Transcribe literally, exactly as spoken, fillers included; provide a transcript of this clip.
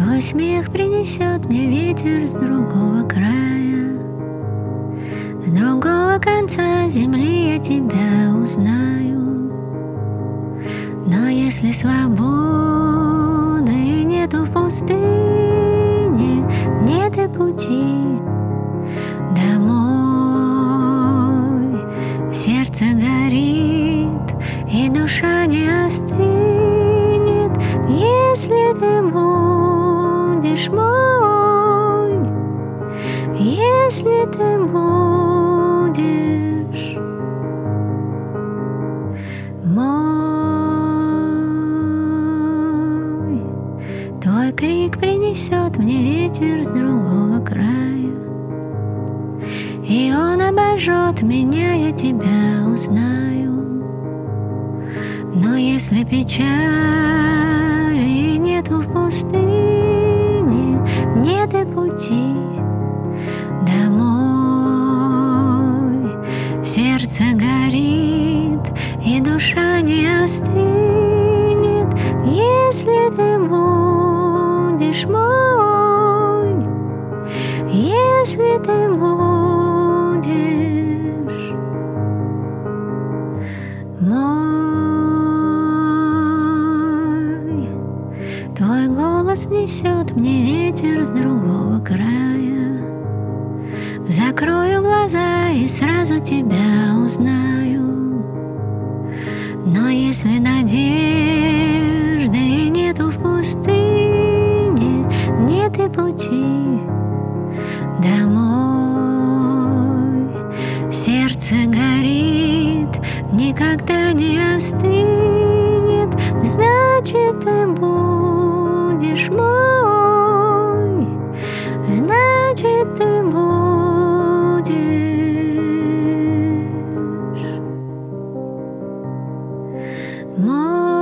Твой смех принесет мне ветер с другого края. С другого конца земли я тебя узнаю. Но если свободы нету в пустыне, нет и пути домой. В сердце горит, и душа не остынет, если ты будешь мой, если ты будешь мой. Твой крик принесет мне ветер с другого края, и он обожжет меня, я тебя узнаю. Но если печали нету в пустыне, нет и пути домой. В сердце горит, и душа не остынет, если ты будешь мой, если ты будешь мой. Твой голос несет мне ветер с другого края. Закрою глаза и сразу тебя узнаю. Но если надежды нету в пустыне, нет и пути домой. В сердце горит, никогда не остынет, значит ты будешь мой, значит ты будешь мой.